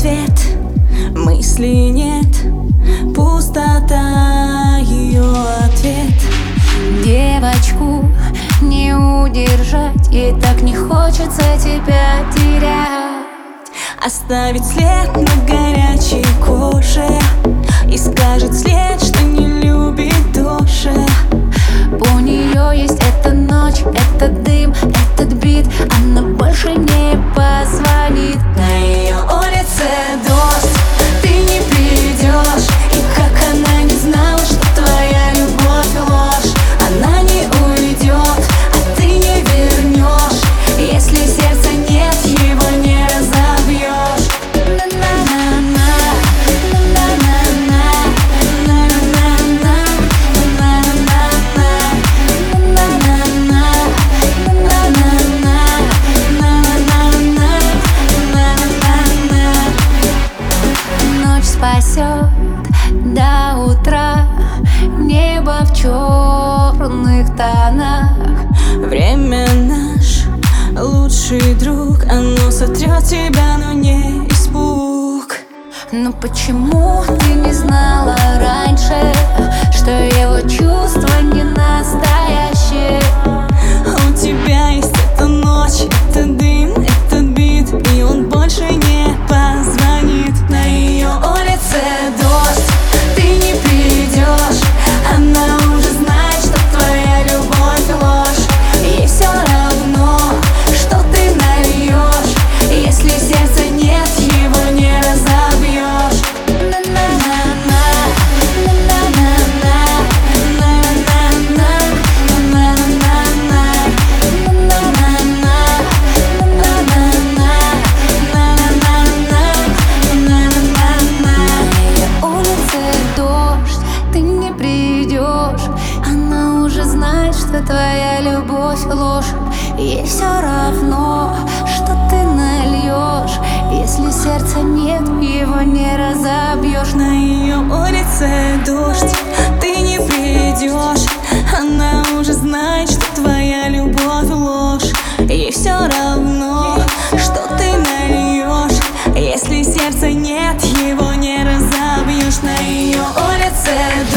ответ, мыслей нет, пустота ее ответ. Девочку не удержать, ей так не хочется тебя терять. Оставить след на горячей коже и скажет след, что не любит дольше. У нее есть эта ночь, этот дым, этот бит, она больше не позвонит. На ее улице дождь, ты не придешь. И как она не знала, что твоя любовь ложь. Она не уйдет, а ты не вернешь. Если сердца нет, его не разобьешь. Спасет до утра небо в черных тонах. Время наш лучший друг, оно сотрет тебя, но не испуг. Но почему ты не знала раньше, что его чувства не настоящие? У тебя есть эта ночь, этот дым, этот бит, и он больше не позвонит. На ее улице дождь, ты не придешь. Она уже знает, что твоя любовь ложь. Ей все равно, что ты нальешь. Если сердца нет, его не разобьешь. Что твоя любовь ложь, ей все равно, что ты нальешь. Если сердца нет, его не разобьешь. На ее улице дождь, ты не придешь. Она уже знает, что твоя любовь ложь. Ей все равно, что ты нальешь. Если сердца нет, его не разобьешь. На ее улице